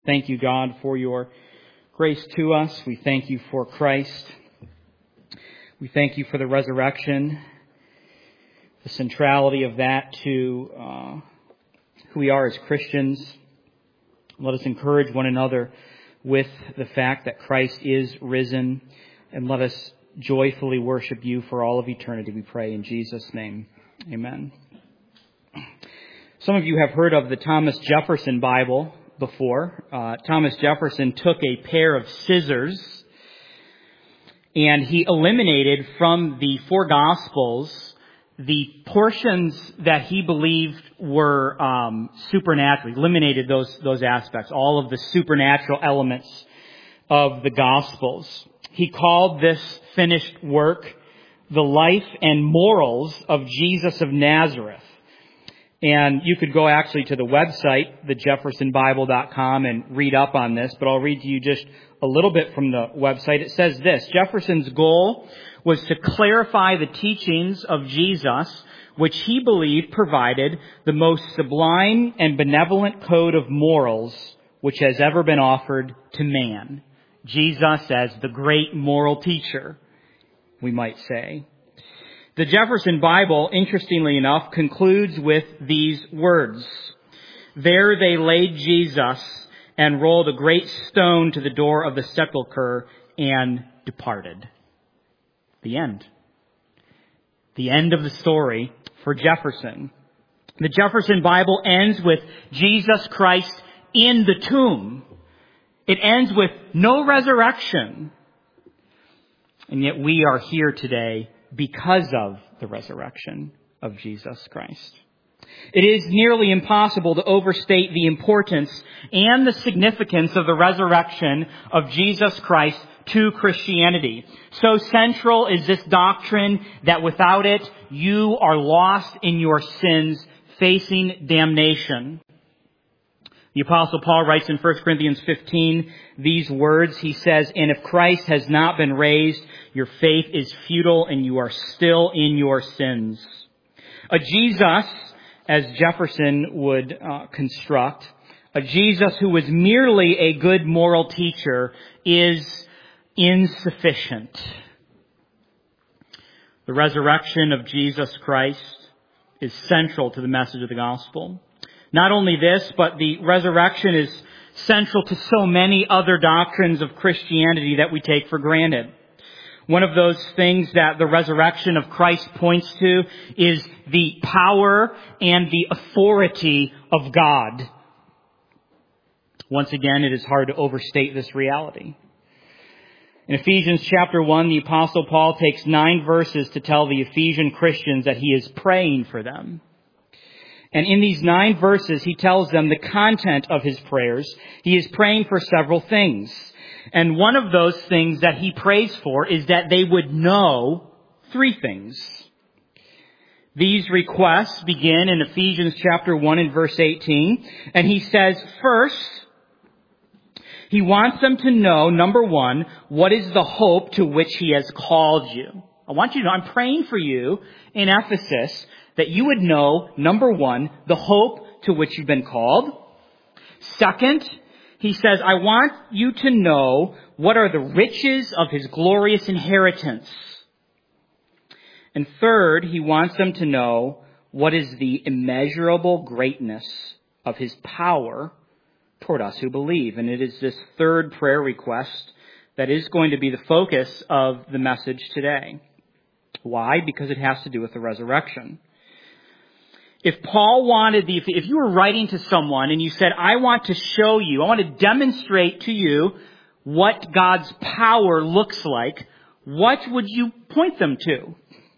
Thank you, God, for your grace to us. We thank you for Christ. We thank you for the resurrection, the centrality of that to who we are as Christians. Let us encourage one another with the fact that Christ is risen, and let us joyfully worship you for all of eternity, we pray in Jesus' name. Amen. Some of you have heard of the Thomas Jefferson Bible before. Thomas Jefferson took a pair of scissors and he eliminated from the four Gospels the portions that he believed were supernatural. He eliminated those aspects, all of the supernatural elements of the Gospels. He called this finished work the life and morals of Jesus of Nazareth. And you could go actually to the website, thejeffersonbible.com, and read up on this, but I'll read to you just a little bit from the website. It says this: Jefferson's goal was to clarify the teachings of Jesus, which he believed provided the most sublime and benevolent code of morals which has ever been offered to man. Jesus as the great moral teacher, we might say. The Jefferson Bible, interestingly enough, concludes with these words: There they laid Jesus and rolled a great stone to the door of the sepulchre and departed. The end. The end of the story for Jefferson. The Jefferson Bible ends with Jesus Christ in the tomb. It ends with no resurrection. And yet we are here today because of the resurrection of Jesus Christ. It is nearly impossible to overstate the importance and the significance of the resurrection of Jesus Christ to Christianity. So central is this doctrine that without it, you are lost in your sins, facing damnation. The Apostle Paul writes in 1 Corinthians 15 these words. He says, And if Christ has not been raised, your faith is futile and you are still in your sins. A Jesus, as Jefferson would construct, a Jesus who was merely a good moral teacher is insufficient. The resurrection of Jesus Christ is central to the message of the gospel. Not only this, but the resurrection is central to so many other doctrines of Christianity that we take for granted. One of those things that the resurrection of Christ points to is the power and the authority of God. Once again, it is hard to overstate this reality. In Ephesians chapter 1, the Apostle Paul takes 9 verses to tell the Ephesian Christians that he is praying for them. And in these 9 verses, he tells them the content of his prayers. He is praying for several things. And one of those things that he prays for is that they would know 3 things. These requests begin in Ephesians chapter 1 and verse 18. And he says, first, he wants them to know, number 1, what is the hope to which he has called you. I want you to know, I'm praying for you in Ephesus that you would know, number 1, the hope to which you've been called. Second, he says, I want you to know what are the riches of his glorious inheritance. And third, he wants them to know what is the immeasurable greatness of his power toward us who believe. And it is this third prayer request that is going to be the focus of the message today. Why? Because it has to do with the resurrection. If Paul wanted if you were writing to someone and you said, I want to show you, I want to demonstrate to you what God's power looks like, what would you point them to?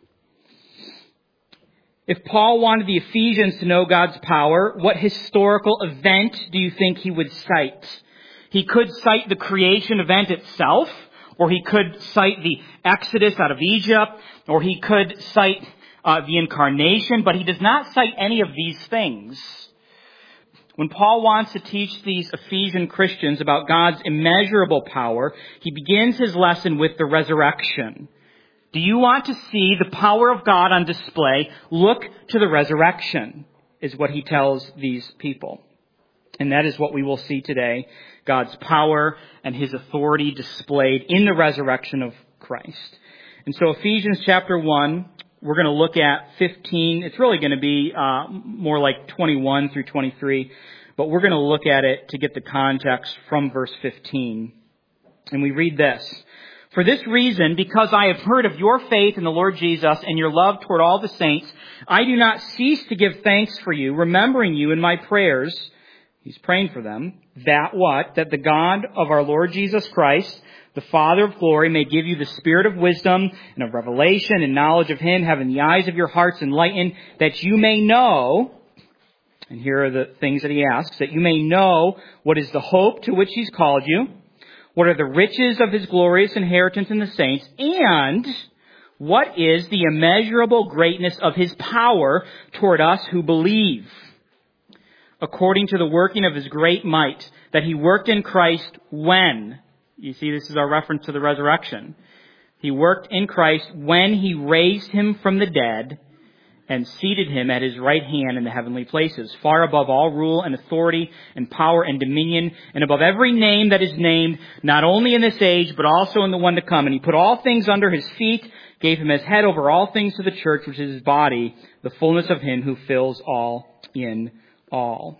If Paul wanted the Ephesians to know God's power, what historical event do you think he would cite? He could cite the creation event itself, or he could cite the Exodus out of Egypt, or he could cite the incarnation, but he does not cite any of these things. When Paul wants to teach these Ephesian Christians about God's immeasurable power, he begins his lesson with the resurrection. Do you want to see the power of God on display? Look to the resurrection, is what he tells these people. And that is what we will see today, God's power and his authority displayed in the resurrection of Christ. And so Ephesians chapter 1, we're going to look at 15. It's really going to be more like 21 through 23, but we're going to look at it to get the context from verse 15. And we read this. For this reason, because I have heard of your faith in the Lord Jesus and your love toward all the saints, I do not cease to give thanks for you, remembering you in my prayers. He's praying for them. That what? That the God of our Lord Jesus Christ, the Father of glory, may give you the spirit of wisdom and of revelation and knowledge of him, having the eyes of your hearts enlightened, that you may know, and here are the things that he asks, that you may know what is the hope to which he's called you, what are the riches of his glorious inheritance in the saints, and what is the immeasurable greatness of his power toward us who believe, according to the working of his great might, that he worked in Christ when, you see this is our reference to the resurrection, he worked in Christ when he raised him from the dead and seated him at his right hand in the heavenly places, far above all rule and authority and power and dominion, and above every name that is named, not only in this age, but also in the one to come. And he put all things under his feet, gave him as head over all things to the church, which is his body, the fullness of him who fills all in all.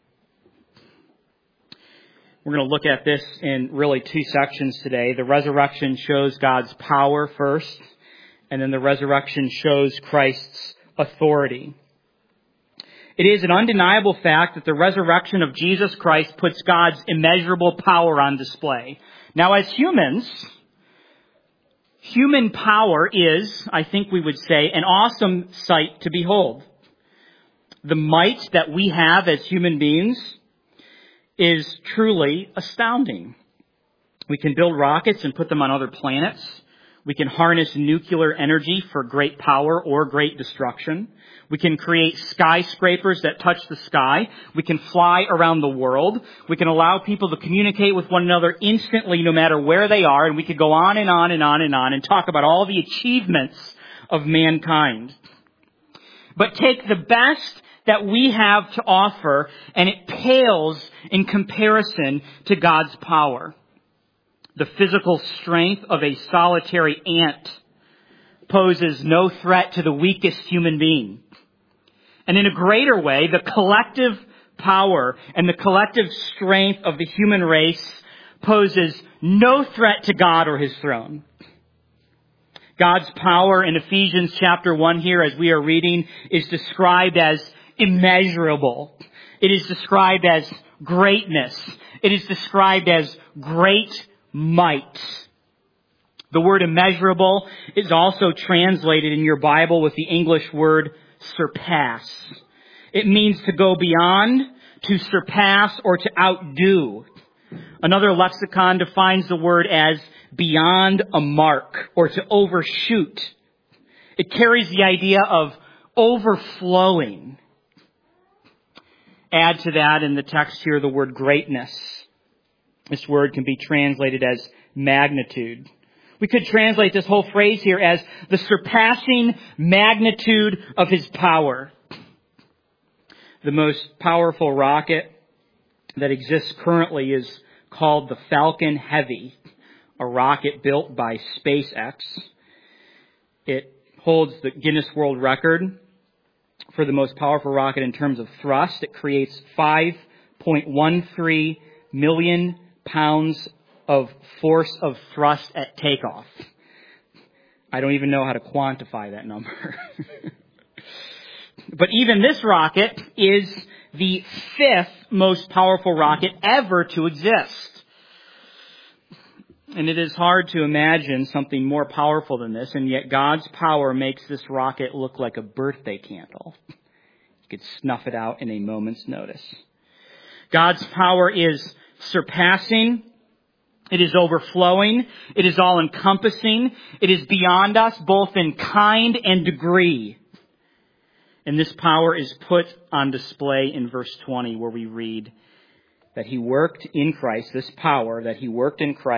We're going to look at this in really two sections today. The resurrection shows God's power first, and then the resurrection shows Christ's authority. It is an undeniable fact that the resurrection of Jesus Christ puts God's immeasurable power on display. Now, as humans, human power is, I think we would say, an awesome sight to behold. The might that we have as human beings is truly astounding. We can build rockets and put them on other planets. We can harness nuclear energy for great power or great destruction. We can create skyscrapers that touch the sky. We can fly around the world. We can allow people to communicate with one another instantly no matter where they are. And we could go on and on and on and on and talk about all the achievements of mankind. But take the best that we have to offer, and it pales in comparison to God's power. The physical strength of a solitary ant poses no threat to the weakest human being. And in a greater way, the collective power and the collective strength of the human race poses no threat to God or his throne. God's power in Ephesians chapter 1 here, as we are reading, is described as immeasurable. It is described as greatness. It is described as great might. The word immeasurable is also translated in your Bible with the English word surpass. It means to go beyond, to surpass, or to outdo. Another lexicon defines the word as beyond a mark, or to overshoot. It carries the idea of overflowing. Add to that in the text here the word greatness. This word can be translated as magnitude. We could translate this whole phrase here as the surpassing magnitude of his power. The most powerful rocket that exists currently is called the Falcon Heavy, a rocket built by SpaceX. It holds the Guinness World Record for the most powerful rocket in terms of thrust. It creates 5.13 million pounds of force of thrust at takeoff. I don't even know how to quantify that number. But even this rocket is the fifth most powerful rocket ever to exist. And it is hard to imagine something more powerful than this, and yet God's power makes this rocket look like a birthday candle. You could snuff it out in a moment's notice. God's power is surpassing. It is overflowing. It is all-encompassing. It is beyond us, both in kind and degree. And this power is put on display in verse 20, where we read that he worked in Christ, this power that he worked in Christ,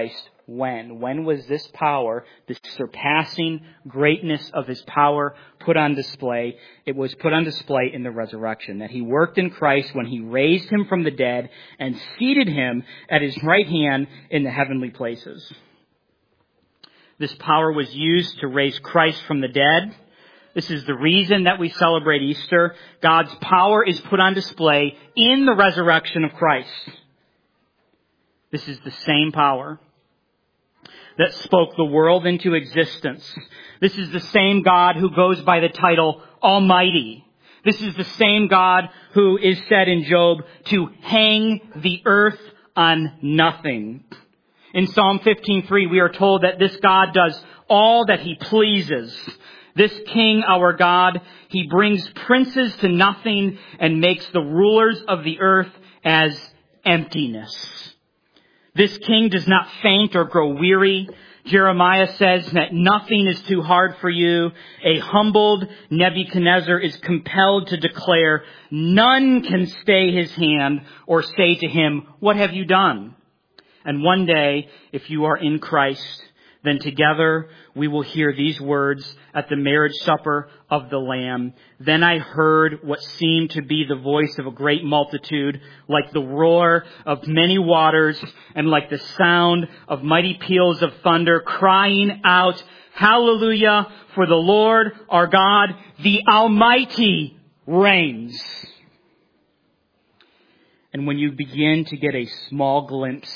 when? When was this power, this surpassing greatness of his power, put on display? It was put on display in the resurrection, that he worked in Christ when he raised him from the dead and seated him at his right hand in the heavenly places. This power was used to raise Christ from the dead. This is the reason that we celebrate Easter. God's power is put on display in the resurrection of Christ. This is the same power that spoke the world into existence. This is the same God who goes by the title Almighty. This is the same God who is said in Job to hang the earth on nothing. In Psalm 15:3, we are told that this God does all that he pleases. This King, our God, he brings princes to nothing and makes the rulers of the earth as emptiness. This King does not faint or grow weary. Jeremiah says that nothing is too hard for you. A humbled Nebuchadnezzar is compelled to declare, none can stay his hand or say to him, what have you done? And one day, if you are in Christ, then together we will hear these words at the marriage supper of the Lamb. Then I heard what seemed to be the voice of a great multitude, like the roar of many waters and like the sound of mighty peals of thunder, crying out, Hallelujah, for the Lord our God, the Almighty, reigns. And when you begin to get a small glimpse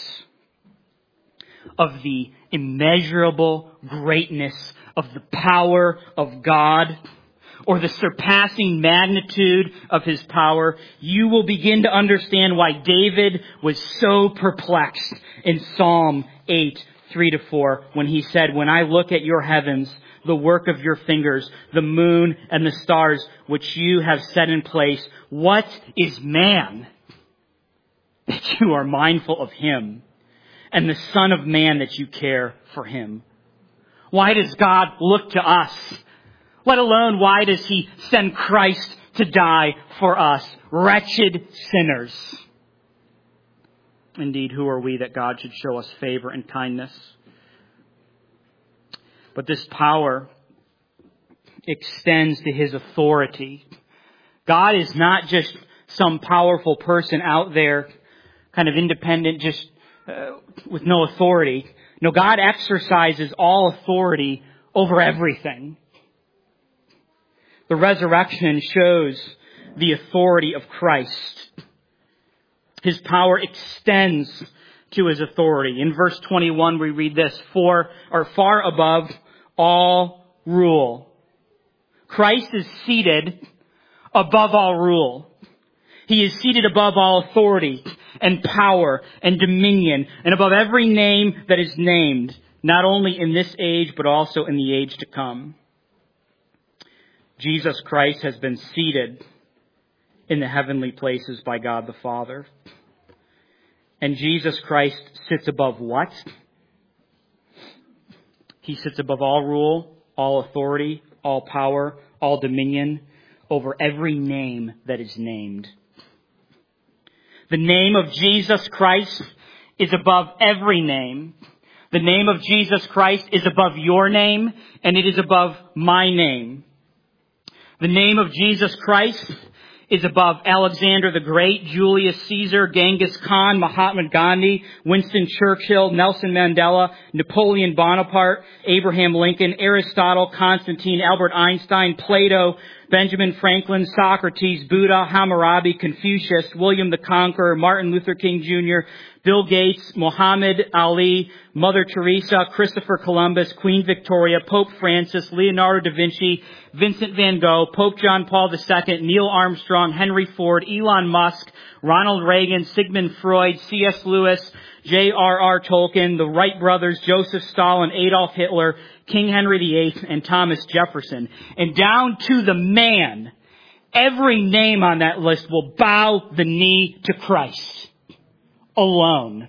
of the immeasurable greatness of the power of God, or the surpassing magnitude of his power, you will begin to understand why David was so perplexed in Psalm 8:3-4, when he said, when I look at your heavens, the work of your fingers, the moon and the stars which you have set in place, what is man that you are mindful of him, and the Son of Man that you care for him? Why does God look to us? Let alone why does he send Christ to die for us, wretched sinners? Indeed, who are we that God should show us favor and kindness? But this power extends to his authority. God is not just some powerful person out there, kind of independent, just with no authority. No, God exercises all authority over everything. The resurrection shows the authority of Christ. His power extends to his authority. In verse 21 we read this, far above all rule. Christ is seated above all rule. He is seated above all authority and power and dominion and above every name that is named, not only in this age, but also in the age to come. Jesus Christ has been seated in the heavenly places by God the Father. And Jesus Christ sits above what? He sits above all rule, all authority, all power, all dominion, over every name that is named. The name of Jesus Christ is above every name. The name of Jesus Christ is above your name, and it is above my name. The name of Jesus Christ is above Alexander the Great, Julius Caesar, Genghis Khan, Mahatma Gandhi, Winston Churchill, Nelson Mandela, Napoleon Bonaparte, Abraham Lincoln, Aristotle, Constantine, Albert Einstein, Plato, Benjamin Franklin, Socrates, Buddha, Hammurabi, Confucius, William the Conqueror, Martin Luther King Jr., Bill Gates, Muhammad Ali, Mother Teresa, Christopher Columbus, Queen Victoria, Pope Francis, Leonardo da Vinci, Vincent van Gogh, Pope John Paul II, Neil Armstrong, Henry Ford, Elon Musk, Ronald Reagan, Sigmund Freud, C.S. Lewis, J.R.R. Tolkien, the Wright brothers, Joseph Stalin, Adolf Hitler, King Henry VIII, and Thomas Jefferson. And down to the man, every name on that list will bow the knee to Christ alone.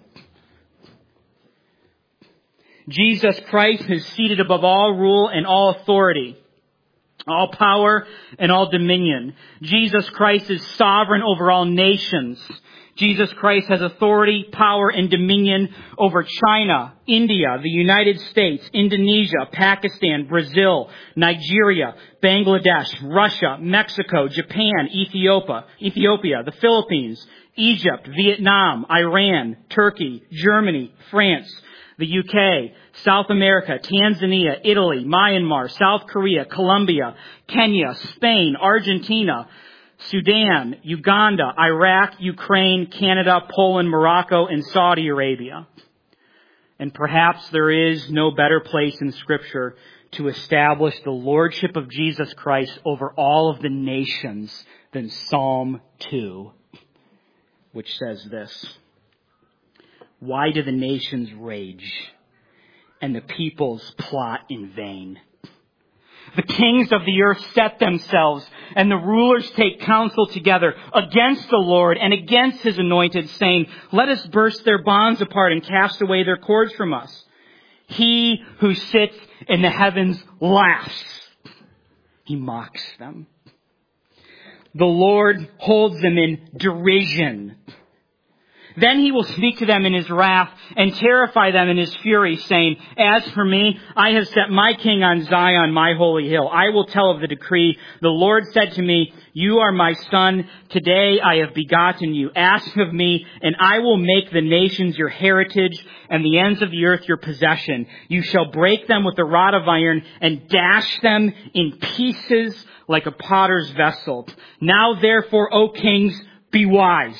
Jesus Christ is seated above all rule and all authority, all power and all dominion. Jesus Christ is sovereign over all nations. Jesus Christ has authority, power, and dominion over China, India, the United States, Indonesia, Pakistan, Brazil, Nigeria, Bangladesh, Russia, Mexico, Japan, Ethiopia, the Philippines, Egypt, Vietnam, Iran, Turkey, Germany, France, the UK, South America, Tanzania, Italy, Myanmar, South Korea, Colombia, Kenya, Spain, Argentina, Sudan, Uganda, Iraq, Ukraine, Canada, Poland, Morocco, and Saudi Arabia. And perhaps there is no better place in Scripture to establish the lordship of Jesus Christ over all of the nations than Psalm 2, which says this: "Why do the nations rage and the peoples plot in vain? The kings of the earth set themselves, and the rulers take counsel together against the Lord and against his anointed, saying, 'Let us burst their bonds apart and cast away their cords from us.' He who sits in the heavens laughs. He mocks them. The Lord holds them in derision. Then he will speak to them in his wrath and terrify them in his fury, saying, 'As for me, I have set my king on Zion, my holy hill. I will tell of the decree. The Lord said to me, you are my son. Today I have begotten you. Ask of me, and I will make the nations your heritage and the ends of the earth your possession. You shall break them with a rod of iron and dash them in pieces like a potter's vessel. Now therefore, O kings, be wise.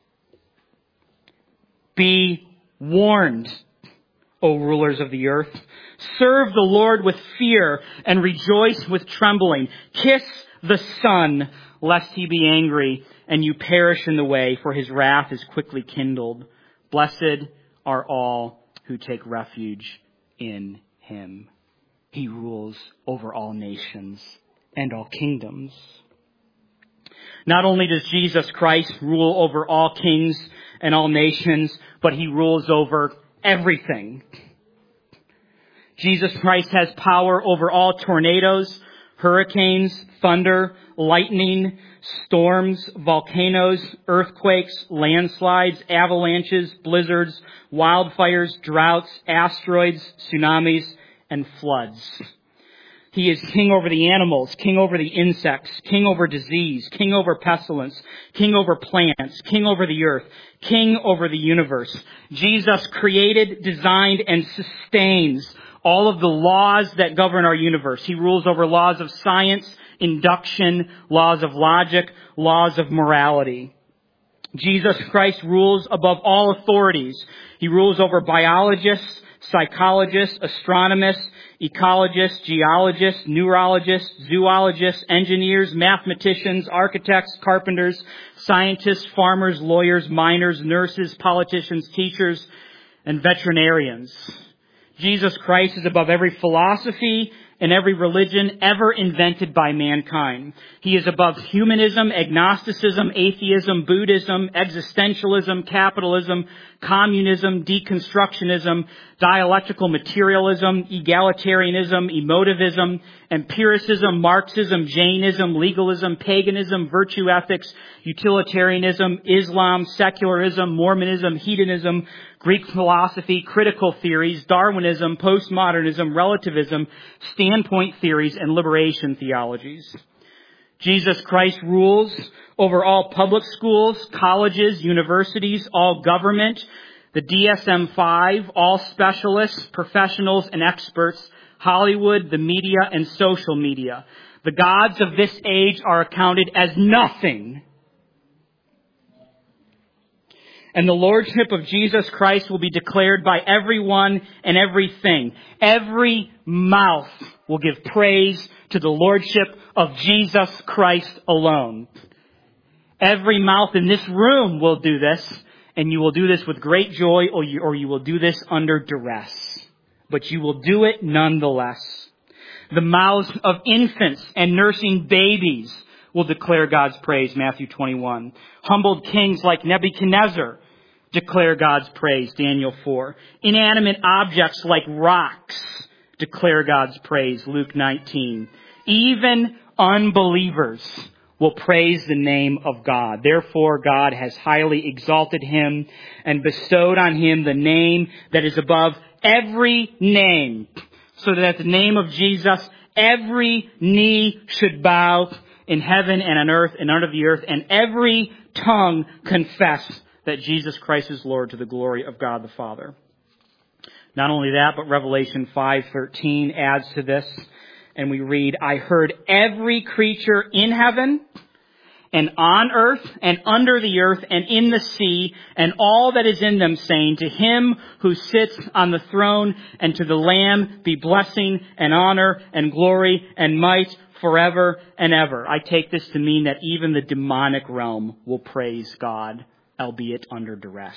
Be warned, O rulers of the earth. Serve the Lord with fear and rejoice with trembling. Kiss the Son, lest he be angry and you perish in the way, for his wrath is quickly kindled. Blessed are all who take refuge in him. He rules over all nations and all kingdoms." Not only does Jesus Christ rule over all kings and all nations, but he rules over everything. Jesus Christ has power over all tornadoes, hurricanes, thunder, lightning, storms, volcanoes, earthquakes, landslides, avalanches, blizzards, wildfires, droughts, asteroids, tsunamis, and floods. He is king over the animals, king over the insects, king over disease, king over pestilence, king over plants, king over the earth, king over the universe. Jesus created, designed, and sustains all of the laws that govern our universe. He rules over laws of science, induction, laws of logic, laws of morality. Jesus Christ rules above all authorities. He rules over biologists, psychologists, astronomers, ecologists, geologists, neurologists, zoologists, engineers, mathematicians, architects, carpenters, scientists, farmers, lawyers, miners, nurses, politicians, teachers, and veterinarians. Jesus Christ is above every philosophy and every religion ever invented by mankind. He is above humanism, agnosticism, atheism, Buddhism, existentialism, capitalism, communism, deconstructionism, dialectical materialism, egalitarianism, emotivism, empiricism, Marxism, Jainism, legalism, paganism, virtue ethics, utilitarianism, Islam, secularism, Mormonism, hedonism, Greek philosophy, critical theories, Darwinism, postmodernism, relativism, standpoint theories, and liberation theologies. Jesus Christ rules over all public schools, colleges, universities, all government, the DSM-5, all specialists, professionals, and experts, Hollywood, the media, and social media. The gods of this age are accounted as nothing. And the lordship of Jesus Christ will be declared by everyone and everything. Every mouth will give praise to the lordship of Jesus Christ alone. Every mouth in this room will do this, and you will do this with great joy, or you will do this under duress. But you will do it nonetheless. The mouths of infants and nursing babies will declare God's praise, Matthew 21. Humbled kings like Nebuchadnezzar declare God's praise, Daniel 4. Inanimate objects like rocks declare God's praise, Luke 19. Even unbelievers will praise the name of God. Therefore, God has highly exalted him and bestowed on him the name that is above every name, so that at the name of Jesus, every knee should bow in heaven and on earth and under the earth, and every tongue confess that Jesus Christ is Lord, to the glory of God the Father. Not only that, but Revelation 5:13 adds to this. And we read, I heard every creature in heaven and on earth and under the earth and in the sea and all that is in them saying, to him who sits on the throne and to the Lamb be blessing and honor and glory and might forever and ever. I take this to mean that even the demonic realm will praise God, albeit under duress.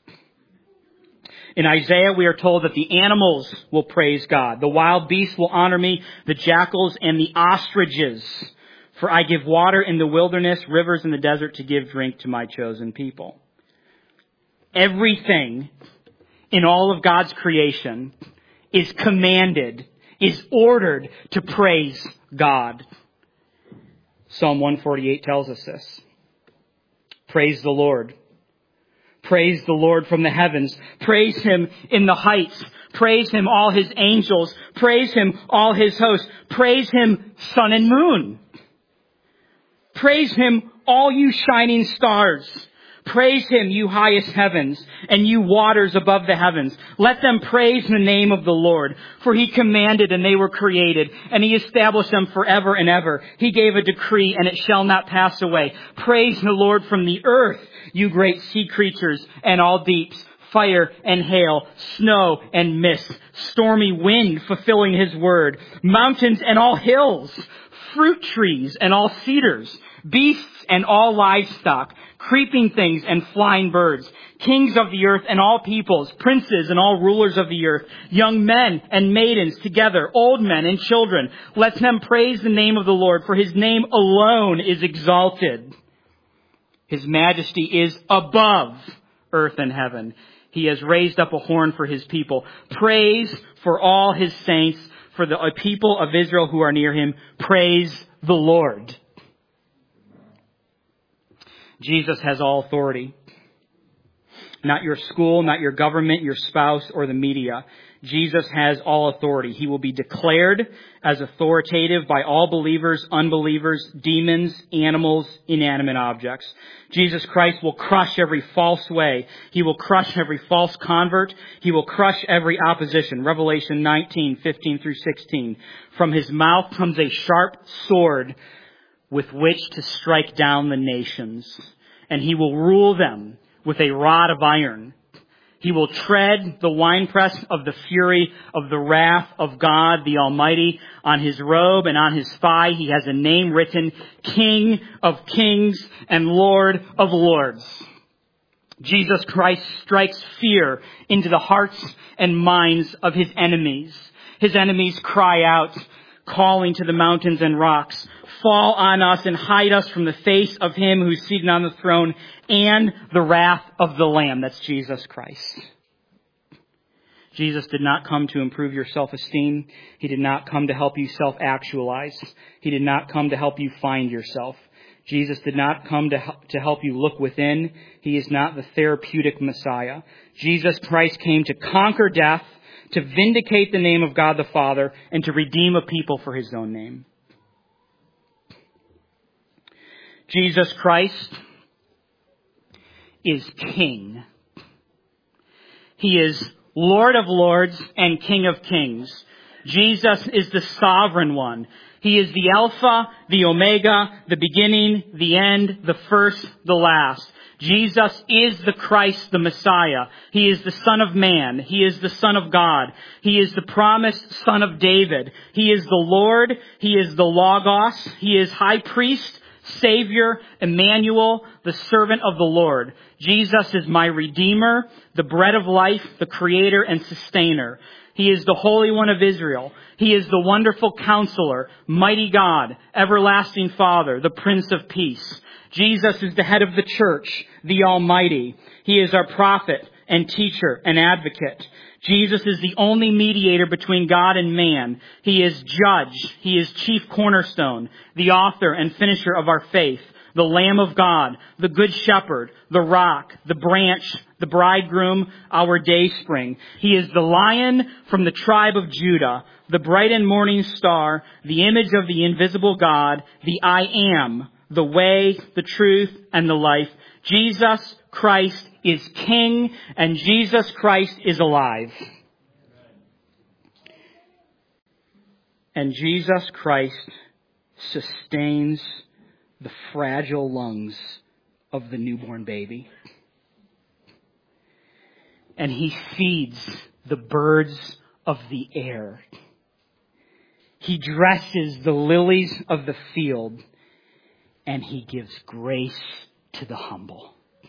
In Isaiah, we are told that the animals will praise God. The wild beasts will honor me, the jackals and the ostriches. For I give water in the wilderness, rivers in the desert to give drink to my chosen people. Everything in all of God's creation is commanded, is ordered to praise God. Psalm 148 tells us this. Praise the Lord. Praise the Lord from the heavens. Praise him in the heights. Praise him, all his angels. Praise him, all his hosts. Praise him, sun and moon. Praise him, all you shining stars. Praise him, you highest heavens, and you waters above the heavens. Let them praise the name of the Lord, for he commanded and they were created, and he established them forever and ever. He gave a decree, and it shall not pass away. Praise the Lord from the earth, you great sea creatures and all deeps, fire and hail, snow and mist, stormy wind fulfilling his word, mountains and all hills, fruit trees and all cedars, beasts and all livestock, creeping things and flying birds, kings of the earth and all peoples, princes and all rulers of the earth, young men and maidens together, old men and children. Let them praise the name of the Lord, for his name alone is exalted. His majesty is above earth and heaven. He has raised up a horn for his people. Praise for all his saints, for the people of Israel who are near him. Praise the Lord. Jesus has all authority. Not your school, not your government, your spouse, or the media. Jesus has all authority. He will be declared as authoritative by all believers, unbelievers, demons, animals, inanimate objects. Jesus Christ will crush every false way. He will crush every false convert. He will crush every opposition. Revelation 19:15 through 16. From his mouth comes a sharp sword with which to strike down the nations, and he will rule them with a rod of iron. He will tread the winepress of the fury of the wrath of God the Almighty. On his robe and on his thigh he has a name written, King of Kings and Lord of Lords. Jesus Christ strikes fear into the hearts and minds of his enemies. His enemies cry out, calling to the mountains and rocks, fall on us and hide us from the face of him who's seated on the throne and the wrath of the Lamb. That's Jesus Christ. Jesus did not come to improve your self-esteem. He did not come to help you self-actualize. He did not come to help you find yourself. Jesus did not come to help you look within. He is not the therapeutic Messiah. Jesus Christ came to conquer death, to vindicate the name of God the Father, and to redeem a people for his own name. Jesus Christ is King. He is Lord of Lords and King of Kings. Jesus is the sovereign one. He is the Alpha, the Omega, the beginning, the end, the first, the last. Jesus is the Christ, the Messiah. He is the Son of Man. He is the Son of God. He is the promised Son of David. He is the Lord. He is the Logos. He is High Priest, Savior, Emmanuel, the servant of the Lord. Jesus is my Redeemer, the bread of life, the Creator and Sustainer. He is the Holy One of Israel. He is the wonderful Counselor, mighty God, everlasting Father, the Prince of Peace. Jesus is the head of the church, the Almighty. He is our prophet and teacher and advocate. Jesus is the only mediator between God and man. He is judge. He is chief cornerstone, the author and finisher of our faith, the Lamb of God, the Good Shepherd, the Rock, the Branch, the Bridegroom, our Dayspring. He is the Lion from the tribe of Judah, the bright and morning star, the image of the invisible God, the I Am, the way, the truth, and the life. Jesus Christ is King, and Jesus Christ is alive. And Jesus Christ sustains the fragile lungs of the newborn baby. And He feeds the birds of the air. He dresses the lilies of the field, and He gives grace to the humble.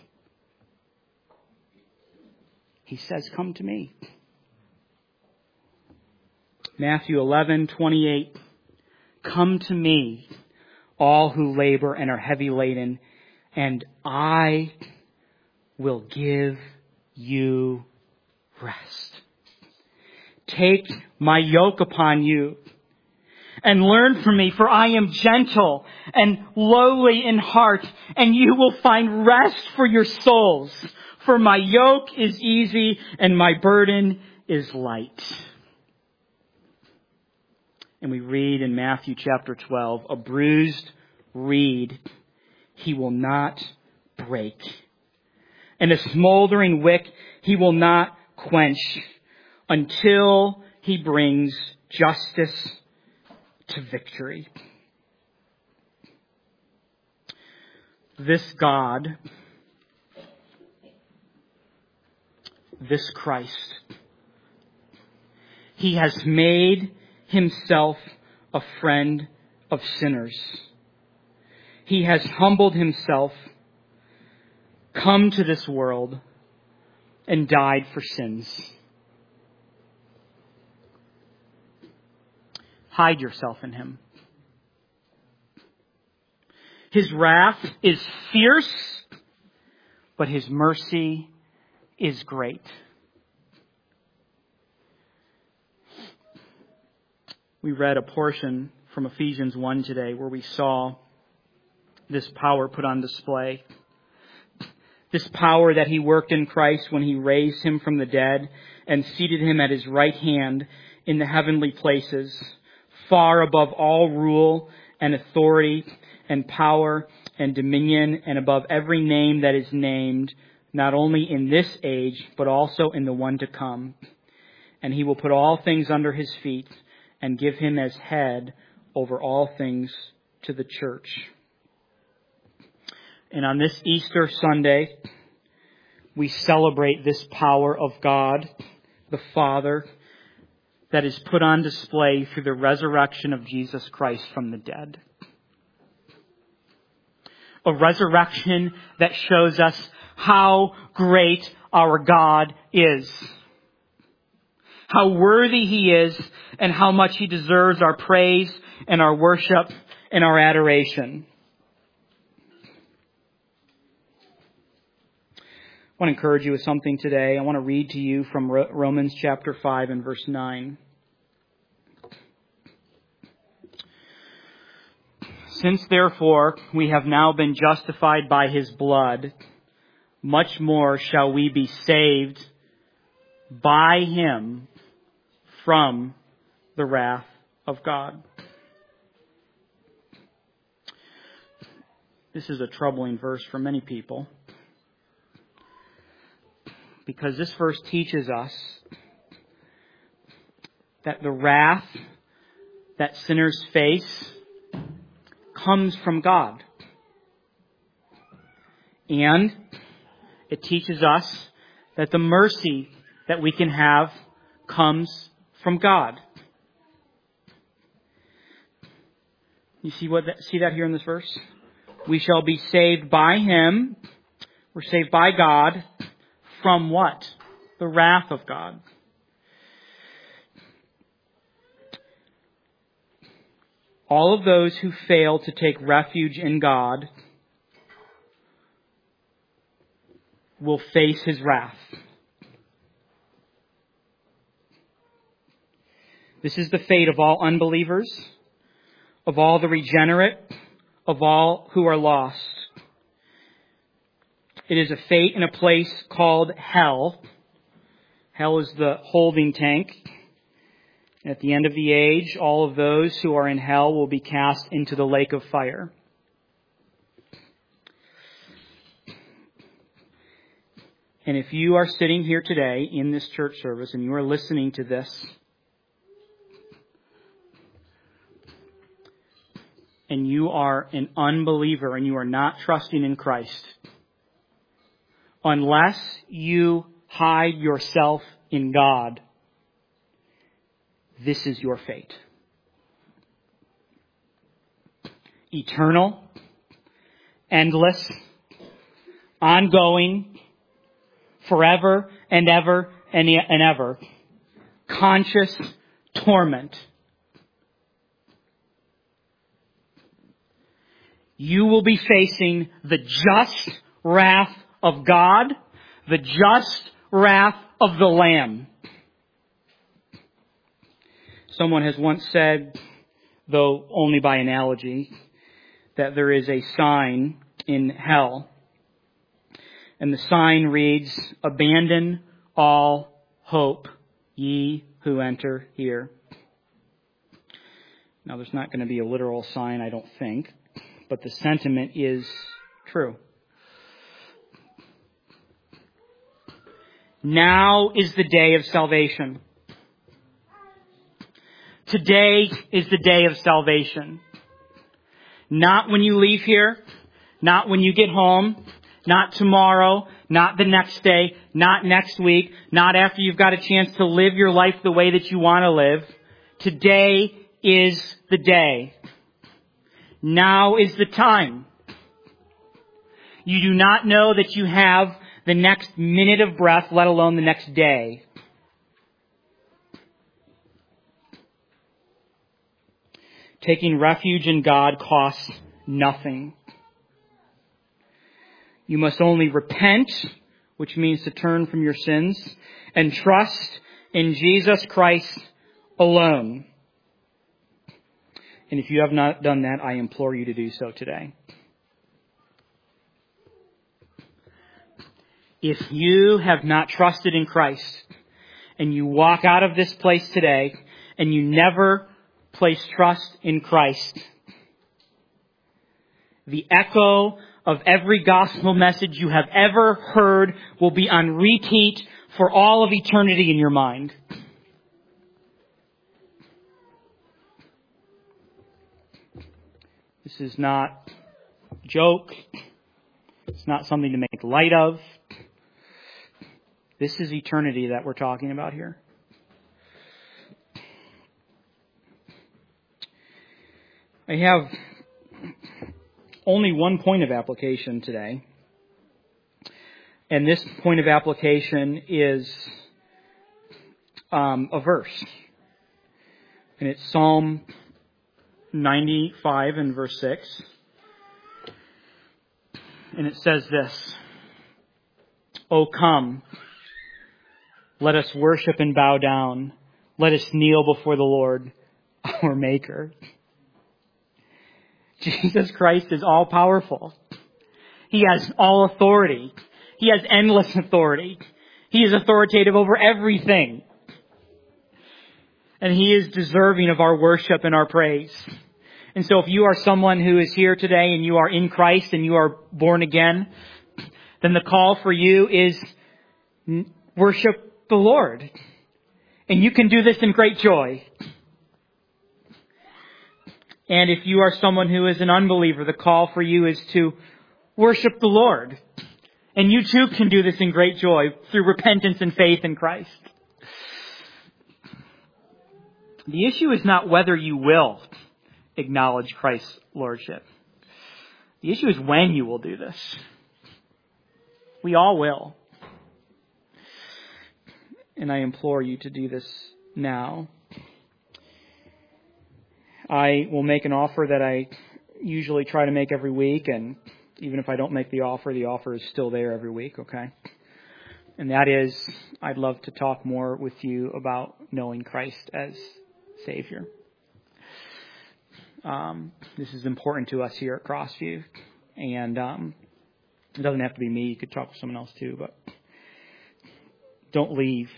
He says, come to me. Matthew 11:28. Come to me, all who labor and are heavy laden, and I will give you rest. Take my yoke upon you and learn from me, for I am gentle and lowly in heart, and you will find rest for your souls. For my yoke is easy and my burden is light. And we read in Matthew chapter 12, a bruised reed He will not break, and a smoldering wick He will not quench, until He brings justice to victory. This God, this Christ, He has made Himself a friend of sinners. He has humbled Himself, come to this world, and died for sins. Hide yourself in Him. His wrath is fierce, but His mercy is great. We read a portion from Ephesians 1 today where we saw this power put on display. This power that He worked in Christ when He raised Him from the dead and seated Him at His right hand in the heavenly places, far above all rule and authority and power and dominion, and above every name that is named, not only in this age, but also in the one to come. And He will put all things under His feet and give Him as head over all things to the church. And on this Easter Sunday, we celebrate this power of God, the Father, that is put on display through the resurrection of Jesus Christ from the dead. A resurrection that shows us how great our God is, how worthy He is, and how much He deserves our praise and our worship and our adoration. I want to encourage you with something today. I want to read to you from Romans chapter 5 and verse 9. Since therefore we have now been justified by His blood, much more shall we be saved by Him from the wrath of God. This is a troubling verse for many people, because this verse teaches us that the wrath that sinners face comes from God. And it teaches us that the mercy that we can have comes from God. You see that here in this verse? We shall be saved by Him. We're saved by God from what? The wrath of God. All of those who fail to take refuge in God will face His wrath. This is the fate of all unbelievers, of all the regenerate, of all who are lost. It is a fate in a place called hell. Hell is the holding tank. At the end of the age, all of those who are in hell will be cast into the lake of fire. And if you are sitting here today in this church service and you are listening to this, and you are an unbeliever and you are not trusting in Christ, unless you hide yourself in God, this is your fate. Eternal, endless, ongoing, forever and ever and ever. Conscious torment. You will be facing the just wrath of God, the just wrath of the Lamb. Someone has once said, though only by analogy, that there is a sign in hell. And the sign reads, "Abandon all hope, ye who enter here." Now, there's not going to be a literal sign, I don't think, but the sentiment is true. Now is the day of salvation. Today is the day of salvation. Not when you leave here, not when you get home, not tomorrow, not the next day, not next week, not after you've got a chance to live your life the way that you want to live. Today is the day. Now is the time. You do not know that you have the next minute of breath, let alone the next day. Taking refuge in God costs nothing. You must only repent, which means to turn from your sins, and trust in Jesus Christ alone. And if you have not done that, I implore you to do so today. If you have not trusted in Christ, and you walk out of this place today, and you never place trust in Christ, the echo of every gospel message you have ever heard will be on repeat for all of eternity in your mind. This is not a joke. It's not something to make light of. This is eternity that we're talking about here. I have only one point of application today. And this point of application is a verse. And it's Psalm 95 and verse 6. And it says this: "O come, let us worship and bow down. Let us kneel before the Lord, our Maker." Jesus Christ is all powerful. He has all authority. He has endless authority. He is authoritative over everything. And He is deserving of our worship and our praise. And so if you are someone who is here today and you are in Christ and you are born again, then the call for you is worship the Lord. And you can do this in great joy. And if you are someone who is an unbeliever, the call for you is to worship the Lord. And you too can do this in great joy through repentance and faith in Christ. The issue is not whether you will acknowledge Christ's lordship. The issue is when you will do this. We all will. And I implore you to do this now. I will make an offer that I usually try to make every week, and even if I don't make the offer is still there every week, okay? And that is, I'd love to talk more with you about knowing Christ as Savior. This is important to us here at Crossview, and it doesn't have to be me. You could talk to someone else too, but don't leave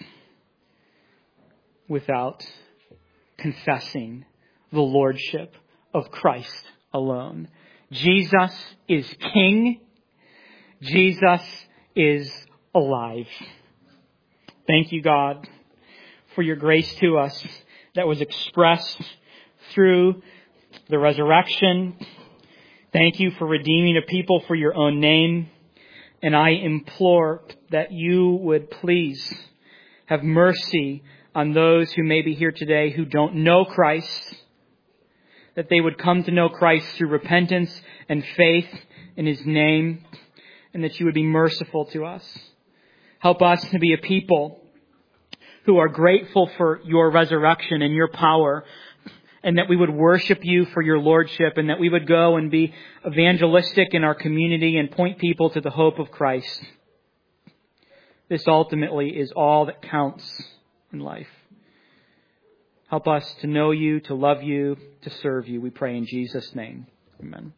without confessing the lordship of Christ alone. Jesus is King. Jesus is alive. Thank you, God, for your grace to us that was expressed through the resurrection. Thank you for redeeming a people for your own name. And I implore that you would please have mercy on those who may be here today who don't know Christ, that they would come to know Christ through repentance and faith in His name, and that you would be merciful to us. Help us to be a people who are grateful for your resurrection and your power, and that we would worship you for your lordship, and that we would go and be evangelistic in our community and point people to the hope of Christ. This ultimately is all that counts in life. Help us to know you, to love you, to serve you. We pray in Jesus' name. Amen.